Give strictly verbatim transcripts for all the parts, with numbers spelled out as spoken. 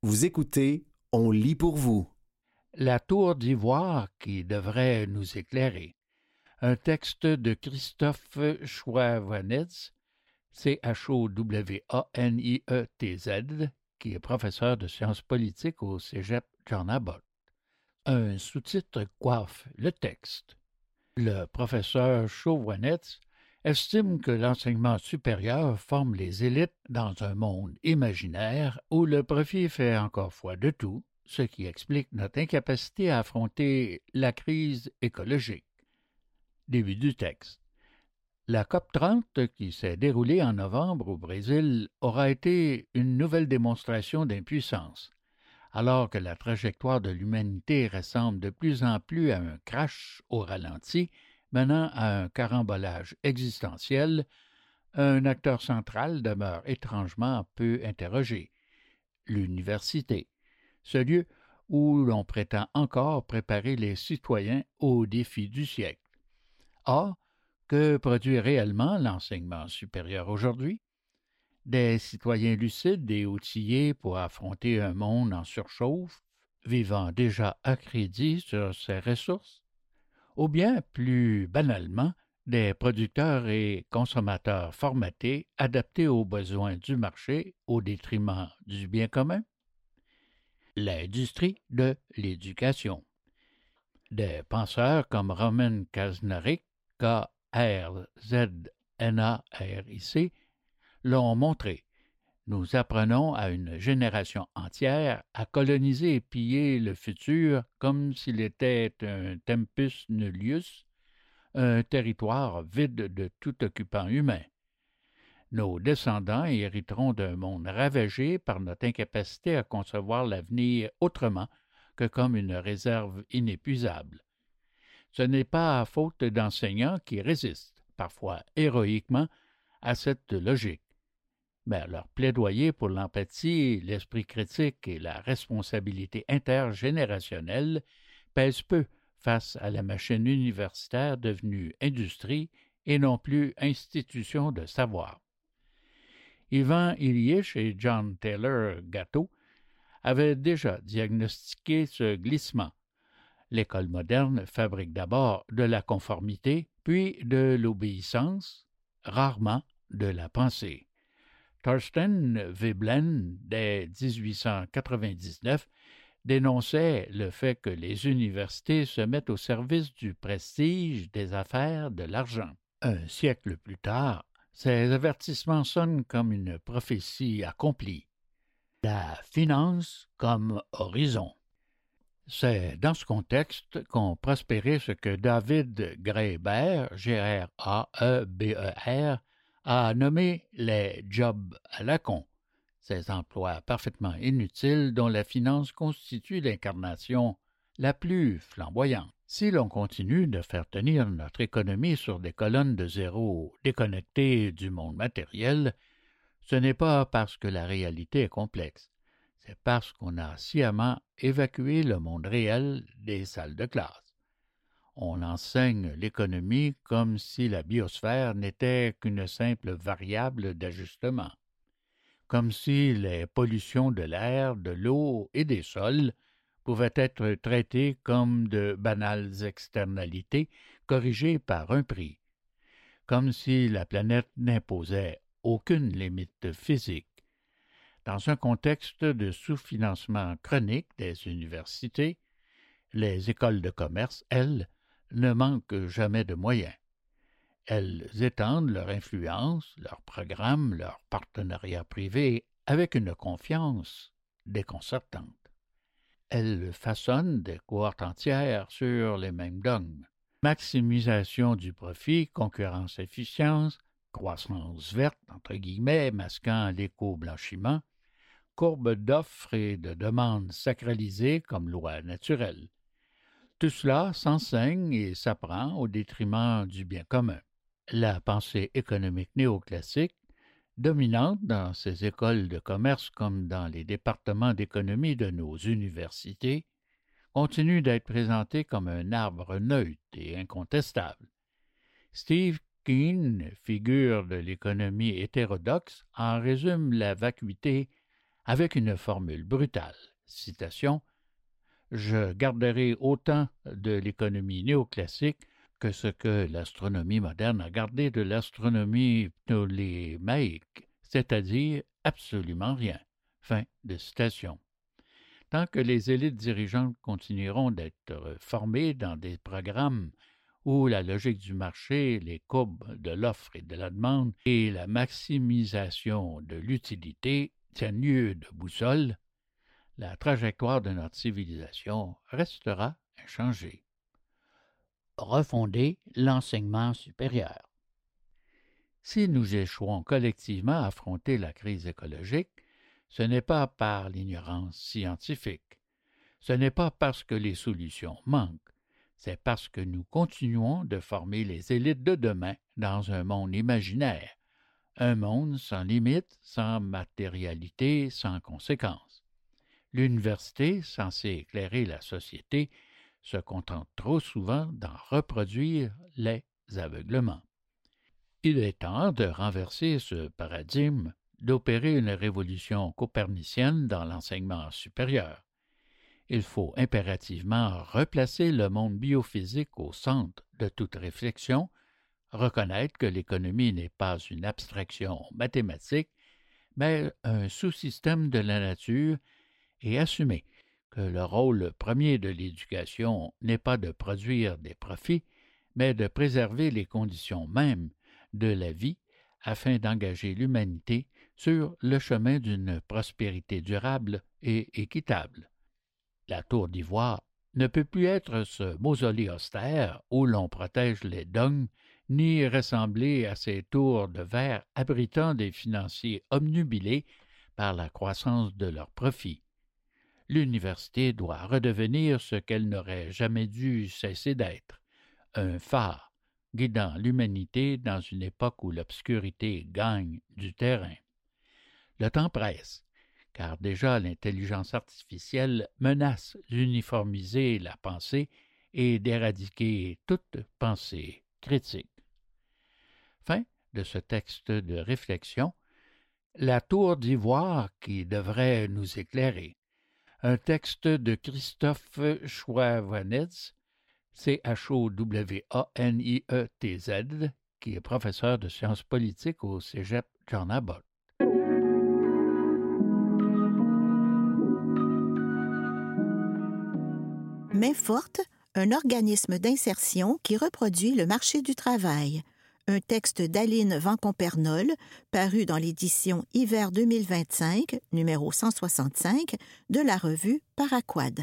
Vous écoutez, on lit pour vous. La tour d'ivoire qui devrait nous éclairer. Un texte de Christophe Chouinetz, C H O W A N I E T Z, qui est professeur de sciences politiques au Cégep John Abbott. Un sous-titre coiffe le texte. Le professeur Chouinetz estime que l'enseignement supérieur forme les élites dans un monde imaginaire où le profit fait encore foi de tout, ce qui explique notre incapacité à affronter la crise écologique. Début du texte. La C O P trente, qui s'est déroulée en novembre au Brésil, aura été une nouvelle démonstration d'impuissance. Alors que la trajectoire de l'humanité ressemble de plus en plus à un crash au ralenti, menant à un carambolage existentiel, un acteur central demeure étrangement peu interrogé: l'université, ce lieu où l'on prétend encore préparer les citoyens aux défis du siècle. Or, que produit réellement l'enseignement supérieur aujourd'hui? Des citoyens lucides et outillés pour affronter un monde en surchauffe, vivant déjà à crédit sur ses ressources? Ou bien, plus banalement, des producteurs et consommateurs formatés, adaptés aux besoins du marché au détriment du bien commun? L'industrie de l'éducation. Des penseurs comme Roman Krasnaric, K R Z N A R I C, l'ont montré. Nous apprenons à une génération entière à coloniser et piller le futur comme s'il était un tempus nullius, un territoire vide de tout occupant humain. Nos descendants hériteront d'un monde ravagé par notre incapacité à concevoir l'avenir autrement que comme une réserve inépuisable. Ce n'est pas à faute d'enseignants qui résistent, parfois héroïquement, à cette logique. Mais leur plaidoyer pour l'empathie, l'esprit critique et la responsabilité intergénérationnelle pèse peu face à la machine universitaire devenue industrie et non plus institution de savoir. Ivan Illich et John Taylor Gatto avaient déjà diagnostiqué ce glissement. L'école moderne fabrique d'abord de la conformité, puis de l'obéissance, rarement de la pensée. Thorstein Veblen, dès dix-huit cent quatre-vingt-dix-neuf, dénonçait le fait que les universités se mettent au service du prestige, des affaires, de l'argent. Un siècle plus tard, ces avertissements sonnent comme une prophétie accomplie. La finance comme horizon. C'est dans ce contexte qu'ont prospéré ce que David Graeber, G R A E B E R, a nommé les jobs à la con, ces emplois parfaitement inutiles dont la finance constitue l'incarnation la plus flamboyante. Si l'on continue de faire tenir notre économie sur des colonnes de zéro déconnectées du monde matériel, ce n'est pas parce que la réalité est complexe. C'est parce qu'on a sciemment évacué le monde réel des salles de classe. On enseigne l'économie comme si la biosphère n'était qu'une simple variable d'ajustement, comme si les pollutions de l'air, de l'eau et des sols pouvaient être traitées comme de banales externalités corrigées par un prix, comme si la planète n'imposait aucune limite physique. Dans un contexte de sous-financement chronique des universités, les écoles de commerce, elles, ne manquent jamais de moyens. Elles étendent leur influence, leurs programmes, leurs partenariats privés avec une confiance déconcertante. Elles façonnent des cohortes entières sur les mêmes dogmes. Maximisation du profit, concurrence-efficience, croissance verte, entre guillemets, masquant l'éco-blanchiment, courbe d'offres et de demandes sacralisées comme loi naturelle. Tout cela s'enseigne et s'apprend au détriment du bien commun. La pensée économique néoclassique, dominante dans ces écoles de commerce comme dans les départements d'économie de nos universités, continue d'être présentée comme un arbre neutre et incontestable. Steve Keen, figure de l'économie hétérodoxe, en résume la vacuité avec une formule brutale. Citation: « Je garderai autant de l'économie néoclassique que ce que l'astronomie moderne a gardé de l'astronomie ptolémaïque, c'est-à-dire absolument rien. » Fin de citation. Tant que les élites dirigeantes continueront d'être formées dans des programmes où la logique du marché, les courbes de l'offre et de la demande et la maximisation de l'utilité tiennent lieu de boussole, la trajectoire de notre civilisation restera inchangée. Refonder l'enseignement supérieur. Si nous échouons collectivement à affronter la crise écologique, ce n'est pas par l'ignorance scientifique, ce n'est pas parce que les solutions manquent, c'est parce que nous continuons de former les élites de demain dans un monde imaginaire, un monde sans limite, sans matérialité, sans conséquences. L'université, censée éclairer la société, se contente trop souvent d'en reproduire les aveuglements. Il est temps de renverser ce paradigme, d'opérer une révolution copernicienne dans l'enseignement supérieur. Il faut impérativement replacer le monde biophysique au centre de toute réflexion, reconnaître que l'économie n'est pas une abstraction mathématique, mais un sous-système de la nature, et assumer que le rôle premier de l'éducation n'est pas de produire des profits, mais de préserver les conditions mêmes de la vie afin d'engager l'humanité sur le chemin d'une prospérité durable et équitable. La tour d'ivoire ne peut plus être ce mausolée austère où l'on protège les dogmes, ni ressembler à ces tours de verre abritant des financiers obnubilés par la croissance de leurs profits. L'université doit redevenir ce qu'elle n'aurait jamais dû cesser d'être, un phare guidant l'humanité dans une époque où l'obscurité gagne du terrain. Le temps presse, car déjà l'intelligence artificielle menace d'uniformiser la pensée et d'éradiquer toute pensée critique. Fin de ce texte de réflexion, la tour d'ivoire qui devrait nous éclairer. Un texte de Christophe Chouanetz, C H O W A N I E T Z, qui est professeur de sciences politiques au Cégep John Abbott. Main forte, un organisme d'insertion qui reproduit le marché du travail. Un texte d'Aline Vancompernolle, paru dans l'édition Hiver deux mille vingt-cinq, numéro cent soixante-cinq, de la revue Paraquad.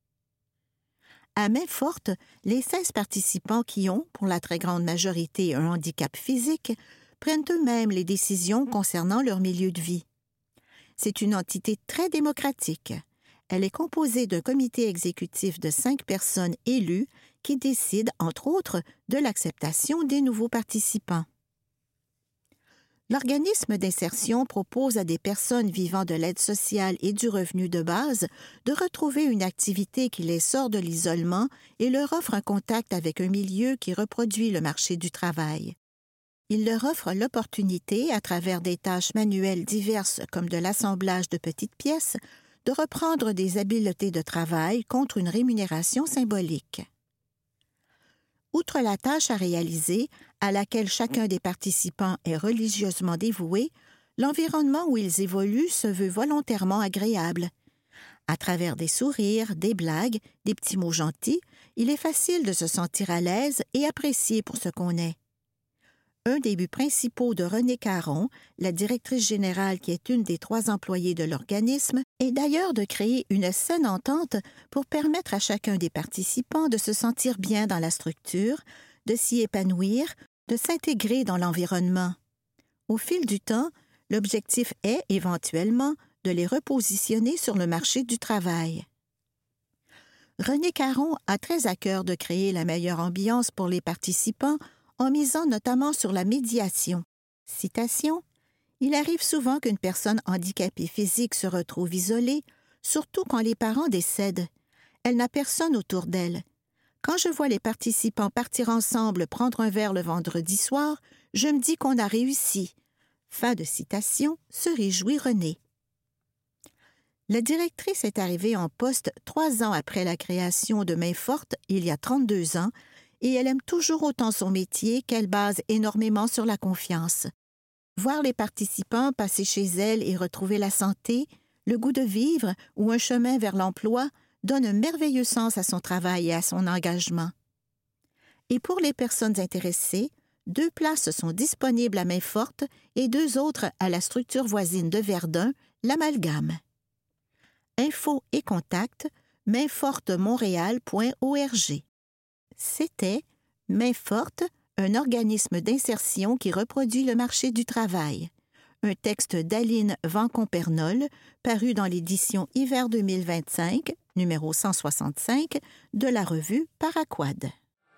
À main forte, les seize participants qui ont, pour la très grande majorité, un handicap physique, prennent eux-mêmes les décisions concernant leur milieu de vie. C'est une entité très démocratique. Elle est composée d'un comité exécutif de cinq personnes élues qui décident, entre autres, de l'acceptation des nouveaux participants. L'organisme d'insertion propose à des personnes vivant de l'aide sociale et du revenu de base de retrouver une activité qui les sort de l'isolement et leur offre un contact avec un milieu qui reproduit le marché du travail. Il leur offre l'opportunité, à travers des tâches manuelles diverses comme de l'assemblage de petites pièces, de reprendre des habiletés de travail contre une rémunération symbolique. Outre la tâche à réaliser, à laquelle chacun des participants est religieusement dévoué, l'environnement où ils évoluent se veut volontairement agréable. À travers des sourires, des blagues, des petits mots gentils, il est facile de se sentir à l'aise et apprécié pour ce qu'on est. Un des buts principaux de Renée Caron, la directrice générale qui est une des trois employées de l'organisme, est d'ailleurs de créer une saine entente pour permettre à chacun des participants de se sentir bien dans la structure, de s'y épanouir, de s'intégrer dans l'environnement. Au fil du temps, l'objectif est, éventuellement, de les repositionner sur le marché du travail. Renée Caron a très à cœur de créer la meilleure ambiance pour les participants en misant notamment sur la médiation. Citation: « Il arrive souvent qu'une personne handicapée physique se retrouve isolée, surtout quand les parents décèdent. Elle n'a personne autour d'elle. Quand je vois les participants partir ensemble prendre un verre le vendredi soir, je me dis qu'on a réussi. » Fin de citation, se réjouit Renée. La directrice est arrivée en poste trois ans après la création de Main Forte, il y a trente-deux ans, et elle aime toujours autant son métier qu'elle base énormément sur la confiance. Voir les participants passer chez elle et retrouver la santé, le goût de vivre ou un chemin vers l'emploi donne un merveilleux sens à son travail et à son engagement. Et pour les personnes intéressées, deux places sont disponibles à Main Forte et deux autres à la structure voisine de Verdun, l'Amalgame. Infos et contacts, mainfortemontréal point org. C'était Main Forte, un organisme d'insertion qui reproduit le marché du travail. Un texte d'Aline Vancon-Pernol, paru dans l'édition Hiver deux mille vingt-cinq, numéro cent soixante-cinq, de la revue Paraquad.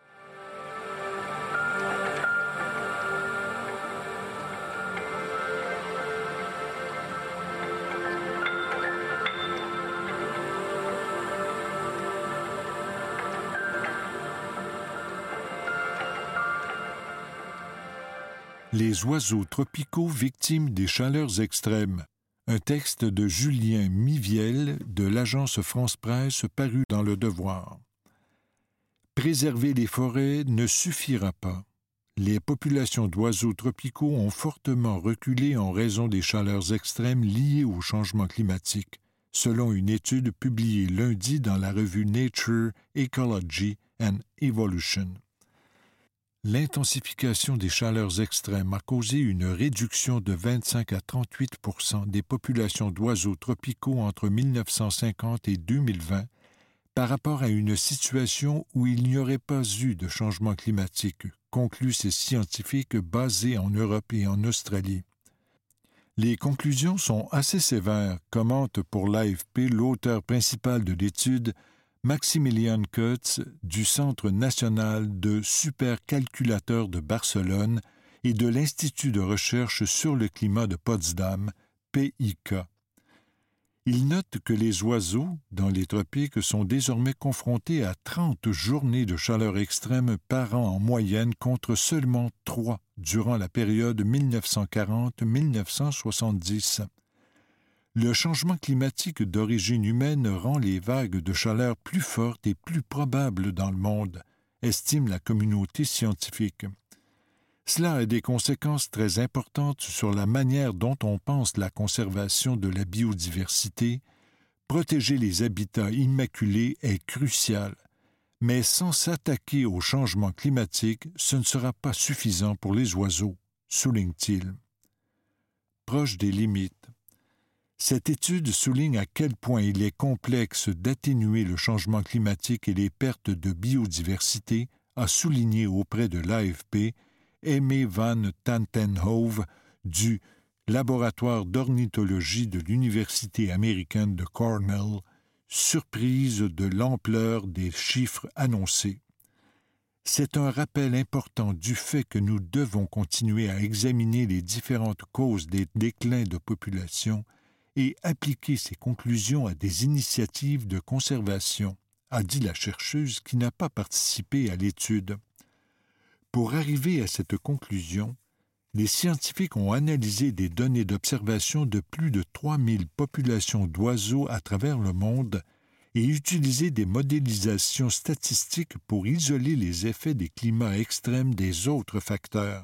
Les oiseaux tropicaux victimes des chaleurs extrêmes. Un texte de Julien Miviel de l'agence France-Presse paru dans Le Devoir. Préserver les forêts ne suffira pas. Les populations d'oiseaux tropicaux ont fortement reculé en raison des chaleurs extrêmes liées au changement climatique, selon une étude publiée lundi dans la revue Nature, Ecology and Evolution. L'intensification des chaleurs extrêmes a causé une réduction de vingt-cinq à trente-huit pour cent des populations d'oiseaux tropicaux entre mille neuf cent cinquante et deux mille vingt par rapport à une situation où il n'y aurait pas eu de changement climatique, concluent ces scientifiques basés en Europe et en Australie. Les conclusions sont assez sévères, commente pour l'A F P l'auteur principal de l'étude, Maximilian Kutz du Centre national de supercalculateurs de Barcelone et de l'Institut de recherche sur le climat de Potsdam, P I K. Il note que les oiseaux, dans les tropiques, sont désormais confrontés à trente journées de chaleur extrême par an en moyenne contre seulement trois durant la période mille neuf cent quarante à mille neuf cent soixante-dix. Le changement climatique d'origine humaine rend les vagues de chaleur plus fortes et plus probables dans le monde, estime la communauté scientifique. Cela a des conséquences très importantes sur la manière dont on pense la conservation de la biodiversité. Protéger les habitats immaculés est crucial, mais sans s'attaquer au changement climatique, ce ne sera pas suffisant pour les oiseaux, souligne-t-il. Proche des limites. Cette étude souligne à quel point il est complexe d'atténuer le changement climatique et les pertes de biodiversité, a souligné auprès de l'A F P Aimé van Tantenhove du Laboratoire d'ornithologie de l'Université américaine de Cornell, surprise de l'ampleur des chiffres annoncés. C'est un rappel important du fait que nous devons continuer à examiner les différentes causes des déclins de population et appliquer ces conclusions à des initiatives de conservation, a dit la chercheuse qui n'a pas participé à l'étude. Pour arriver à cette conclusion, les scientifiques ont analysé des données d'observation de plus de trois mille populations d'oiseaux à travers le monde et utilisé des modélisations statistiques pour isoler les effets des climats extrêmes des autres facteurs.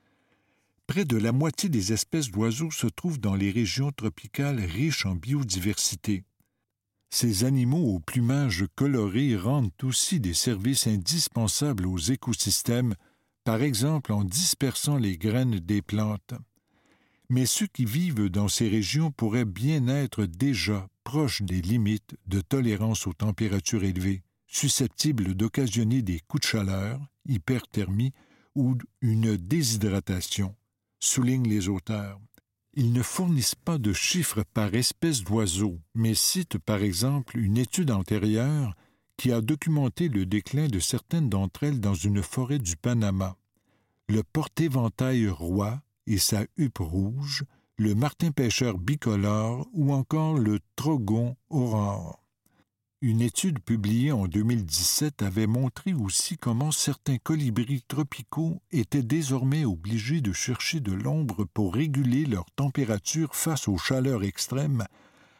Près de la moitié des espèces d'oiseaux se trouvent dans les régions tropicales riches en biodiversité. Ces animaux au plumage coloré rendent aussi des services indispensables aux écosystèmes, par exemple en dispersant les graines des plantes. Mais ceux qui vivent dans ces régions pourraient bien être déjà proches des limites de tolérance aux températures élevées, susceptibles d'occasionner des coups de chaleur, hyperthermie ou une déshydratation, soulignent les auteurs. Ils ne fournissent pas de chiffres par espèce d'oiseau, mais citent par exemple une étude antérieure qui a documenté le déclin de certaines d'entre elles dans une forêt du Panama. Le porte-éventail roi et sa huppe rouge, le martin-pêcheur bicolore ou encore le trogon aurore. Une étude publiée en deux mille dix-sept avait montré aussi comment certains colibris tropicaux étaient désormais obligés de chercher de l'ombre pour réguler leur température face aux chaleurs extrêmes,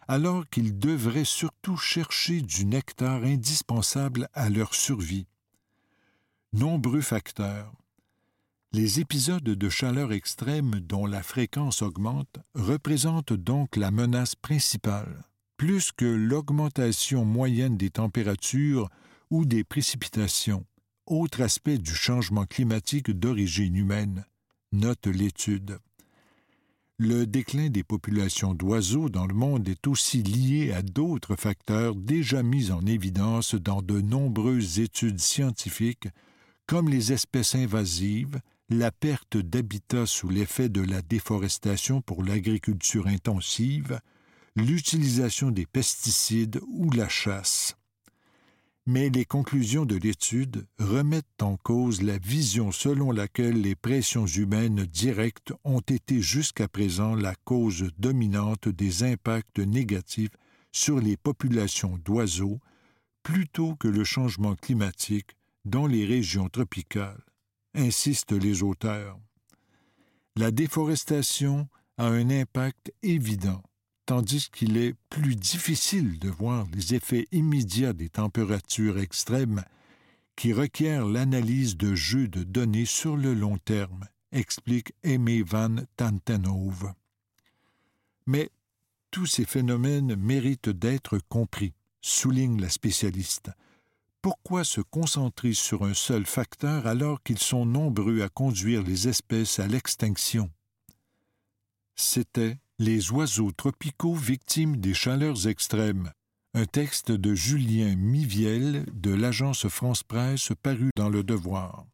alors qu'ils devraient surtout chercher du nectar indispensable à leur survie. Nombreux facteurs. Les épisodes de chaleur extrême dont la fréquence augmente représentent donc la menace principale, plus que l'augmentation moyenne des températures ou des précipitations, autre aspect du changement climatique d'origine humaine, note l'étude. Le déclin des populations d'oiseaux dans le monde est aussi lié à d'autres facteurs déjà mis en évidence dans de nombreuses études scientifiques, comme les espèces invasives, la perte d'habitat sous l'effet de la déforestation pour l'agriculture intensive, l'utilisation des pesticides ou la chasse. Mais les conclusions de l'étude remettent en cause la vision selon laquelle les pressions humaines directes ont été jusqu'à présent la cause dominante des impacts négatifs sur les populations d'oiseaux, plutôt que le changement climatique dans les régions tropicales, insistent les auteurs. La déforestation a un impact évident, tandis qu'il est plus difficile de voir les effets immédiats des températures extrêmes qui requièrent l'analyse de jeux de données sur le long terme, explique Aimé van Tantenhove. Mais tous ces phénomènes méritent d'être compris, souligne la spécialiste. Pourquoi se concentrer sur un seul facteur alors qu'ils sont nombreux à conduire les espèces à l'extinction? C'était Les oiseaux tropicaux victimes des chaleurs extrêmes, un texte de Julien Miviel de l'agence France-Presse paru dans Le Devoir.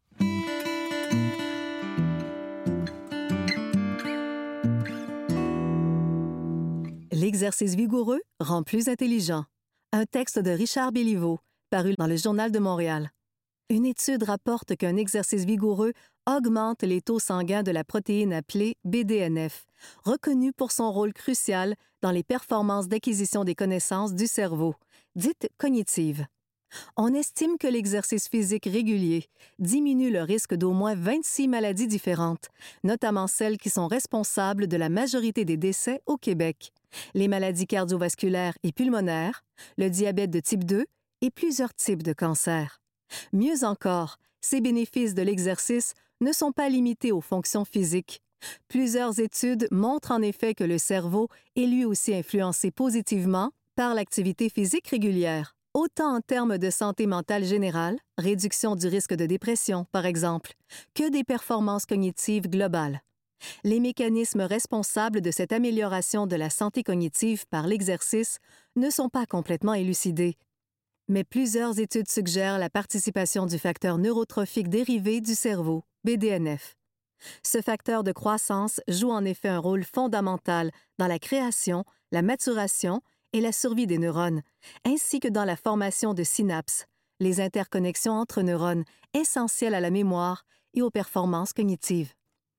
L'exercice vigoureux rend plus intelligent. Un texte de Richard Béliveau, paru dans le Journal de Montréal. Une étude rapporte qu'un exercice vigoureux augmente les taux sanguins de la protéine appelée B D N F, reconnue pour son rôle crucial dans les performances d'acquisition des connaissances du cerveau, dites cognitives. On estime que l'exercice physique régulier diminue le risque d'au moins vingt-six maladies différentes, notamment celles qui sont responsables de la majorité des décès au Québec, les maladies cardiovasculaires et pulmonaires, le diabète de type deux et plusieurs types de cancers. Mieux encore, ces bénéfices de l'exercice ne sont pas limités aux fonctions physiques. Plusieurs études montrent en effet que le cerveau est lui aussi influencé positivement par l'activité physique régulière, autant en termes de santé mentale générale, réduction du risque de dépression par exemple, que des performances cognitives globales. Les mécanismes responsables de cette amélioration de la santé cognitive par l'exercice ne sont pas complètement élucidés. Mais plusieurs études suggèrent la participation du facteur neurotrophique dérivé du cerveau, B D N F. Ce facteur de croissance joue en effet un rôle fondamental dans la création, la maturation et la survie des neurones, ainsi que dans la formation de synapses, les interconnexions entre neurones essentielles à la mémoire et aux performances cognitives.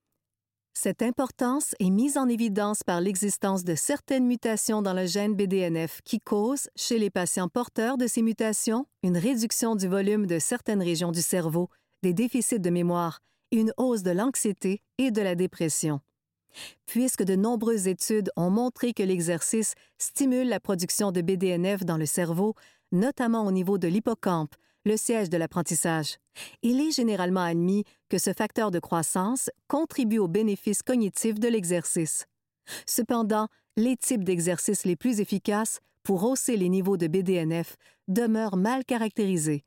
Cette importance est mise en évidence par l'existence de certaines mutations dans le gène B D N F qui causent, chez les patients porteurs de ces mutations, une réduction du volume de certaines régions du cerveau, des déficits de mémoire et une hausse de l'anxiété et de la dépression. Puisque de nombreuses études ont montré que l'exercice stimule la production de B D N F dans le cerveau, notamment au niveau de l'hippocampe, le siège de l'apprentissage. Il est généralement admis que ce facteur de croissance contribue aux bénéfices cognitifs de l'exercice. Cependant, les types d'exercices les plus efficaces pour hausser les niveaux de B D N F demeurent mal caractérisés.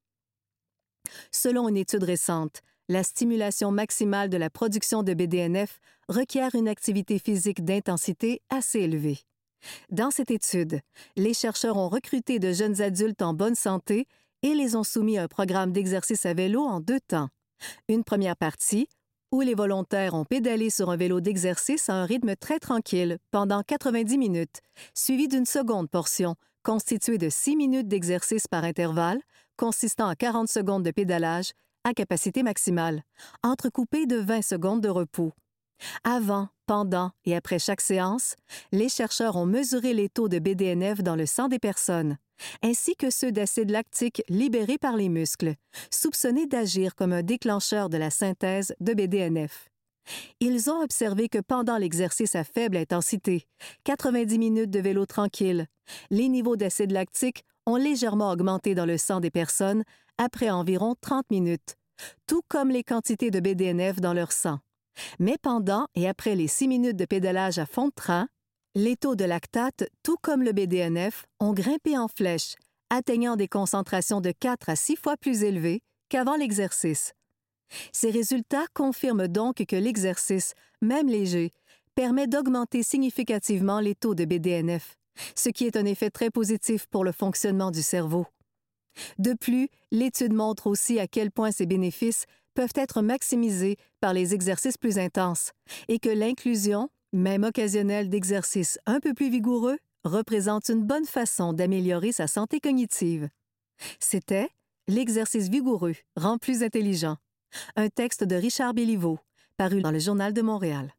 Selon une étude récente, la stimulation maximale de la production de B D N F requiert une activité physique d'intensité assez élevée. Dans cette étude, les chercheurs ont recruté de jeunes adultes en bonne santé et les ont soumis à un programme d'exercice à vélo en deux temps. Une première partie, où les volontaires ont pédalé sur un vélo d'exercice à un rythme très tranquille pendant quatre-vingt-dix minutes, suivie d'une seconde portion, constituée de six minutes d'exercice par intervalle, consistant à quarante secondes de pédalage à capacité maximale, entrecoupée de vingt secondes de repos. Avant, pendant et après chaque séance, les chercheurs ont mesuré les taux de B D N F dans le sang des personnes, ainsi que ceux d'acide lactique libérés par les muscles, soupçonnés d'agir comme un déclencheur de la synthèse de B D N F. Ils ont observé que pendant l'exercice à faible intensité, quatre-vingt-dix minutes de vélo tranquille, les niveaux d'acide lactique ont légèrement augmenté dans le sang des personnes après environ trente minutes, tout comme les quantités de B D N F dans leur sang. Mais pendant et après les six minutes de pédalage à fond de train, les taux de lactate, tout comme le B D N F, ont grimpé en flèche, atteignant des concentrations de quatre à six fois plus élevées qu'avant l'exercice. Ces résultats confirment donc que l'exercice, même léger, permet d'augmenter significativement les taux de B D N F, ce qui est un effet très positif pour le fonctionnement du cerveau. De plus, l'étude montre aussi à quel point ces bénéfices peuvent être maximisés par les exercices plus intenses et que l'inclusion, même occasionnelle, d'exercices un peu plus vigoureux représente une bonne façon d'améliorer sa santé cognitive. C'était « L'exercice vigoureux rend plus intelligent », un texte de Richard Béliveau, paru dans le Journal de Montréal.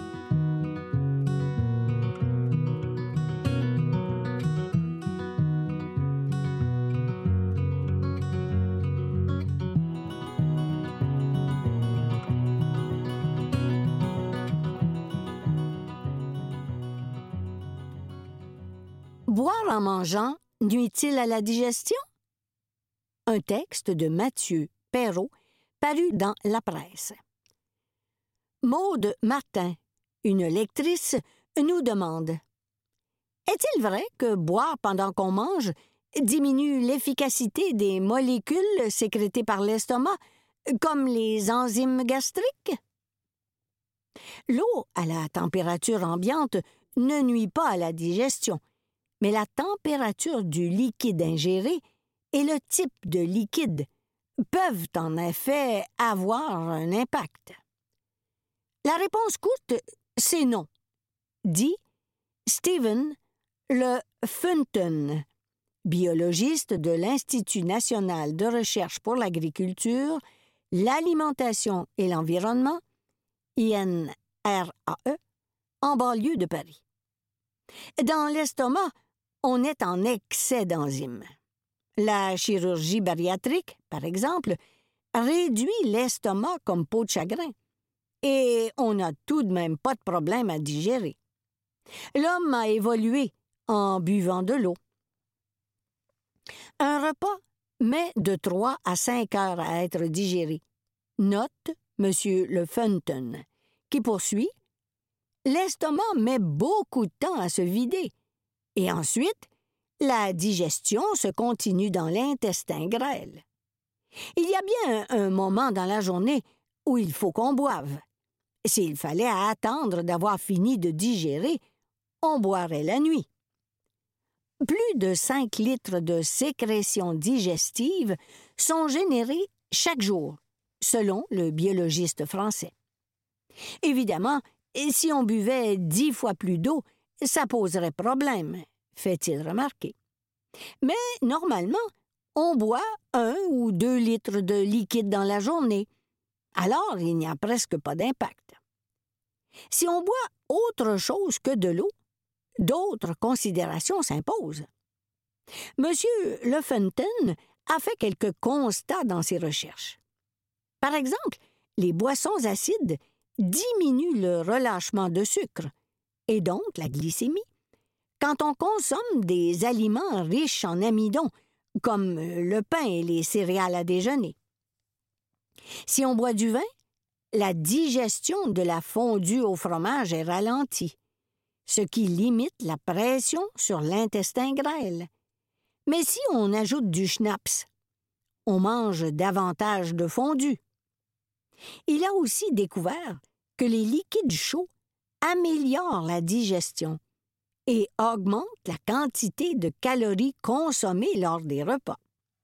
Boire en mangeant nuit-il à la digestion? Un texte de Mathieu Perrault, paru dans La Presse. Maude Martin, une lectrice, nous demande « Est-il vrai que boire pendant qu'on mange diminue l'efficacité des molécules sécrétées par l'estomac, comme les enzymes gastriques? » L'eau à la température ambiante ne nuit pas à la digestion, mais la température du liquide ingéré et le type de liquide peuvent en effet avoir un impact. La réponse courte, c'est non, dit Stephen Le Funton, biologiste de l'Institut national de recherche pour l'agriculture, l'alimentation et l'environnement, I N R A E, en banlieue de Paris. Dans l'estomac, on est en excès d'enzymes. La chirurgie bariatrique, par exemple, réduit l'estomac comme peau de chagrin. Et on n'a tout de même pas de problème à digérer. L'homme a évolué en buvant de l'eau. Un repas met de trois à cinq heures à être digéré. Note M. Le Funton, qui poursuit « L'estomac met beaucoup de temps à se vider. Et ensuite, la digestion se continue dans l'intestin grêle. Il y a bien un, un moment dans la journée où il faut qu'on boive. S'il fallait attendre d'avoir fini de digérer, on boirait la nuit. Plus de cinq litres de sécrétions digestives sont générés chaque jour, selon le biologiste français. Évidemment, si on buvait dix fois plus d'eau, ça poserait problème, fait-il remarquer. Mais normalement, on boit un ou deux litres de liquide dans la journée. Alors, il n'y a presque pas d'impact. Si on boit autre chose que de l'eau, d'autres considérations s'imposent. Monsieur Le Funton a fait quelques constats dans ses recherches. Par exemple, les boissons acides diminuent le relâchement de sucre, et donc la glycémie, quand on consomme des aliments riches en amidon, comme le pain et les céréales à déjeuner. Si on boit du vin, la digestion de la fondue au fromage est ralentie, ce qui limite la pression sur l'intestin grêle. Mais si on ajoute du schnapps, on mange davantage de fondue. Il a aussi découvert que les liquides chauds améliorent la digestion et augmentent la quantité de calories consommées lors des repas.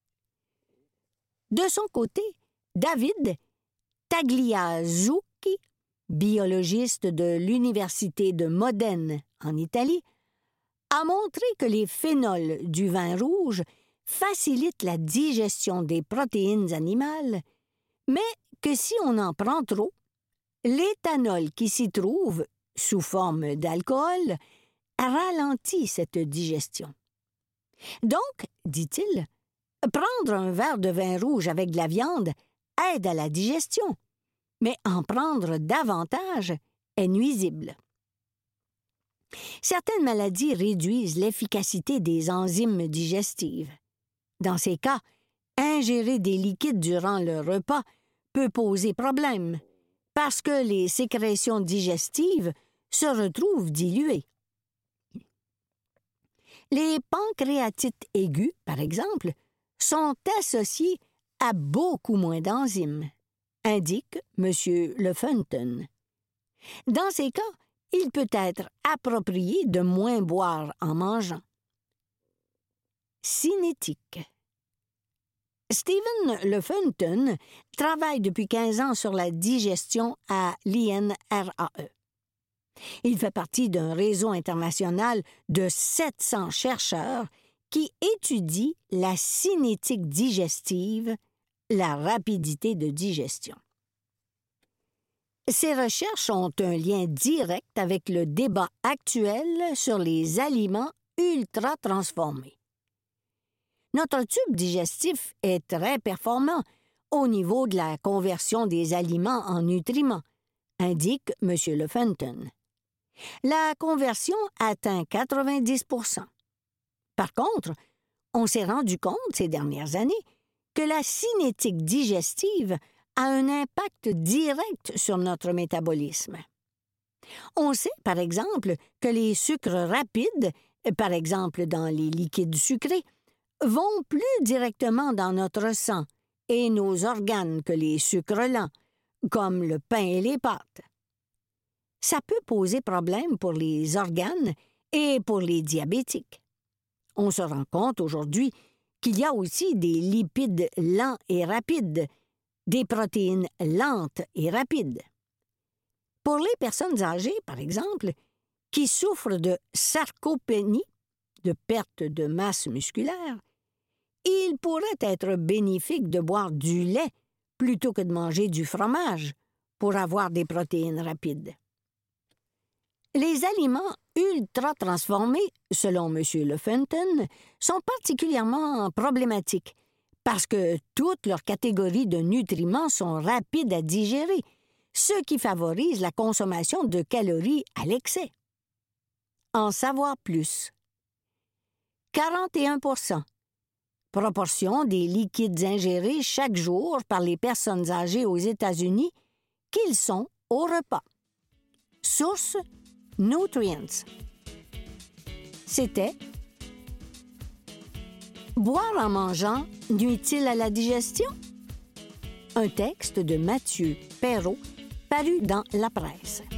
De son côté, David Tagliazucchi, biologiste de l'Université de Modène en Italie, a montré que les phénols du vin rouge facilitent la digestion des protéines animales, mais que si on en prend trop, l'éthanol qui s'y trouve, sous forme d'alcool, ralentit cette digestion. Donc, dit-il, prendre un verre de vin rouge avec de la viande aide à la digestion, mais en prendre davantage est nuisible. Certaines maladies réduisent l'efficacité des enzymes digestives. Dans ces cas, ingérer des liquides durant le repas peut poser problème parce que les sécrétions digestives se retrouvent diluées. Les pancréatites aiguës, par exemple, sont associées à beaucoup moins d'enzymes, indique M. Lefenton. Dans ces cas, il peut être approprié de moins boire en mangeant. Cinétique. Stephen Lefenton travaille depuis quinze ans sur la digestion à l'I N R A E. Il fait partie d'un réseau international de sept cents chercheurs qui étudient la cinétique digestive, la rapidité de digestion. Ces recherches ont un lien direct avec le débat actuel sur les aliments ultra-transformés. Notre tube digestif est très performant au niveau de la conversion des aliments en nutriments, indique M. Lefenton. La conversion atteint quatre-vingt-dix pour cent. Par contre, on s'est rendu compte ces dernières années que la cinétique digestive a un impact direct sur notre métabolisme. On sait, par exemple, que les sucres rapides, par exemple dans les liquides sucrés, vont plus directement dans notre sang et nos organes que les sucres lents, comme le pain et les pâtes. Ça peut poser problème pour les organes et pour les diabétiques. On se rend compte aujourd'hui qu'il y a aussi des lipides lents et rapides, des protéines lentes et rapides. Pour les personnes âgées, par exemple, qui souffrent de sarcopénie, de perte de masse musculaire, il pourrait être bénéfique de boire du lait plutôt que de manger du fromage pour avoir des protéines rapides. Les aliments ultra-transformés, selon M. Lefenton, sont particulièrement problématiques parce que toutes leurs catégories de nutriments sont rapides à digérer, ce qui favorise la consommation de calories à l'excès. En savoir plus. quarante et un pour cent. Proportion des liquides ingérés chaque jour par les personnes âgées aux États-Unis qu'ils sont au repas. Source Nutrients. C'était Boire en mangeant nuit-il à la digestion? Un texte de Mathieu Perrault paru dans La Presse.